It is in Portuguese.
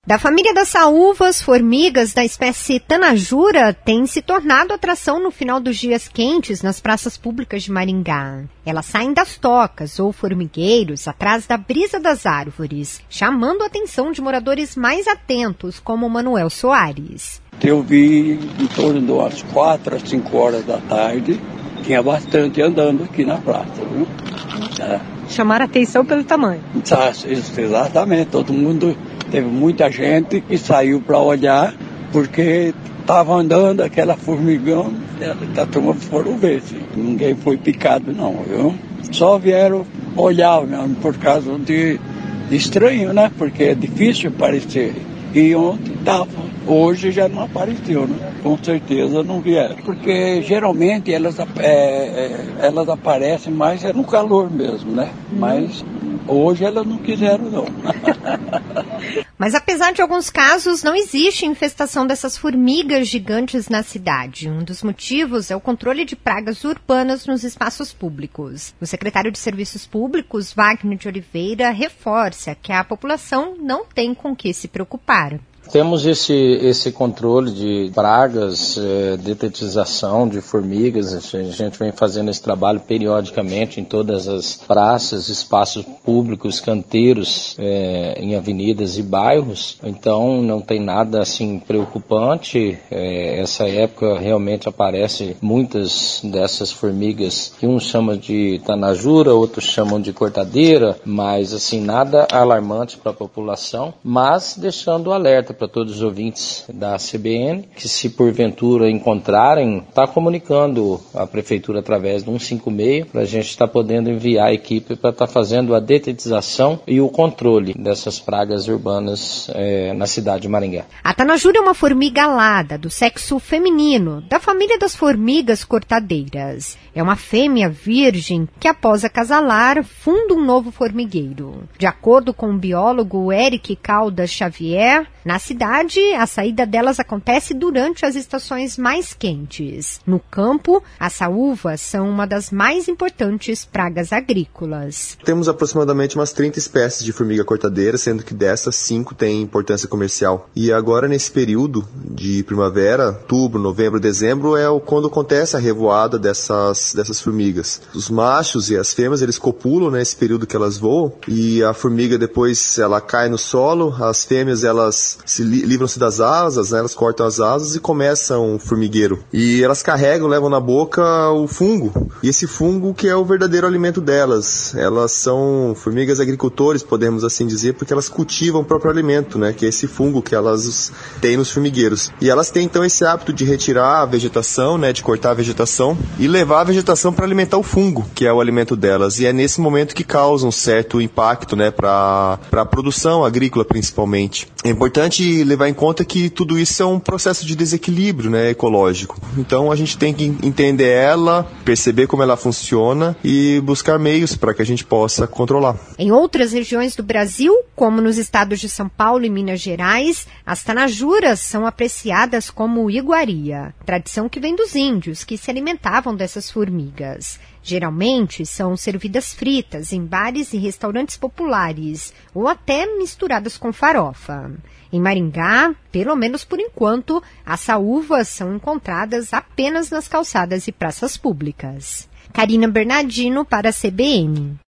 Da família das saúvas, formigas da espécie Tanajura têm se tornado atração no final dos dias quentes nas praças públicas de Maringá. Elas saem das tocas ou formigueiros atrás da brisa das árvores, chamando a atenção de moradores mais atentos, como Manuel Soares. Eu vi em torno de umas 4 a 5 horas da tarde, tinha bastante andando aqui na praça, viu? Chamar a atenção pelo tamanho. Exatamente, todo mundo... Teve muita gente que saiu para olhar, porque estava andando aquela formigão, a turma foram ver, sim. Ninguém foi picado não, viu? Só vieram olhar mesmo, por causa de estranho, né? Porque é difícil aparecer. E ontem estava, hoje já não apareceu, né? Com certeza não vieram. Porque geralmente elas aparecem mais no calor mesmo, né? Mas hoje elas não quiseram não. Mas apesar de alguns casos, não existe infestação dessas formigas gigantes na cidade. Um dos motivos é o controle de pragas urbanas nos espaços públicos. O secretário de Serviços Públicos, Wagner de Oliveira, reforça que a população não tem com que se preocupar. Temos esse controle de pragas, detetização de formigas. A gente vem fazendo esse trabalho periodicamente em todas as praças, espaços públicos, canteiros, em avenidas e bairros. Então não tem nada assim preocupante. Essa época realmente aparece muitas dessas formigas que uns chamam de tanajura, outros chamam de cortadeira, mas assim nada alarmante para a população, mas deixando o alerta para todos os ouvintes da CBN, que se porventura encontrarem, está comunicando a prefeitura através do 156, para a gente estar podendo enviar a equipe para estar fazendo a detetização e o controle dessas pragas urbanas na cidade de Maringá. A tanajura é uma formiga alada, do sexo feminino, da família das formigas cortadeiras. É uma fêmea virgem que, após acasalar, funda um novo formigueiro. De acordo com o biólogo Eric Caldas Xavier, na cidade, a saída delas acontece durante as estações mais quentes. No campo, as saúvas são uma das mais importantes pragas agrícolas. Temos aproximadamente umas 30 espécies de formiga cortadeira, sendo que dessas 5 têm importância comercial. E agora, nesse período de primavera, outubro, novembro, dezembro, é quando acontece a revoada dessas formigas. Os machos e as fêmeas, eles copulam nesse período que elas voam, e a formiga depois ela cai no solo, as fêmeas elas livram-se das asas, né? Elas cortam as asas e começam o formigueiro. E elas carregam, levam na boca o fungo. E esse fungo que é o verdadeiro alimento delas. Elas são formigas agricultores, podemos assim dizer, porque elas cultivam o próprio alimento, né? Que é esse fungo que elas têm nos formigueiros. E elas têm então esse hábito de retirar a vegetação, né? De cortar a vegetação e levar a vegetação para alimentar o fungo, que é o alimento delas. E é nesse momento que causa um certo impacto, né? Para a produção agrícola, principalmente. É importante levar em conta que tudo isso é um processo de desequilíbrio, né, ecológico. Então a gente tem que entender ela, perceber como ela funciona e buscar meios para que a gente possa controlar. Em outras regiões do Brasil, como nos estados de São Paulo e Minas Gerais, as tanajuras são apreciadas como iguaria, tradição que vem dos índios, que se alimentavam dessas formigas. Geralmente são servidas fritas em bares e restaurantes populares ou até misturadas com farofa. Em Maringá, pelo menos por enquanto, as saúvas são encontradas apenas nas calçadas e praças públicas. Karina Bernardino para a CBN.